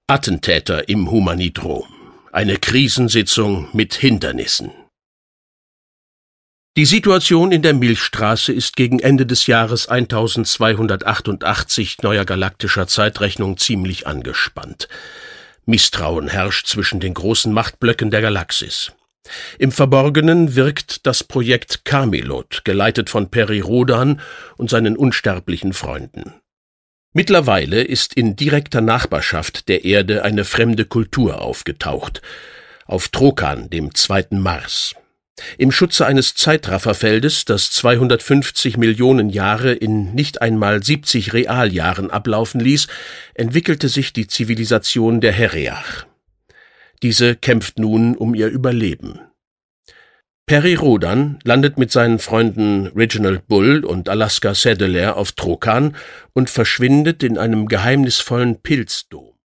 Attentäter im Humanidrom. Eine Krisensitzung mit Hindernissen. Die Situation in der Milchstraße ist gegen Ende des Jahres 1288 neuer galaktischer Zeitrechnung ziemlich angespannt. Misstrauen herrscht zwischen den großen Machtblöcken der Galaxis. Im Verborgenen wirkt das Projekt Camelot, geleitet von Peri Rhodan und seinen unsterblichen Freunden. Mittlerweile ist in direkter Nachbarschaft der Erde eine fremde Kultur aufgetaucht, auf Trokan, dem zweiten Mars. Im Schutze eines Zeitrafferfeldes, das 250 Millionen Jahre in nicht einmal 70 Realjahren ablaufen ließ, entwickelte sich die Zivilisation der Heriach. Diese kämpft nun um ihr Überleben. Peri Rhodan landet mit seinen Freunden Reginald Bull und Alaska Sedelaire auf Trokan und verschwindet in einem geheimnisvollen Pilzdom.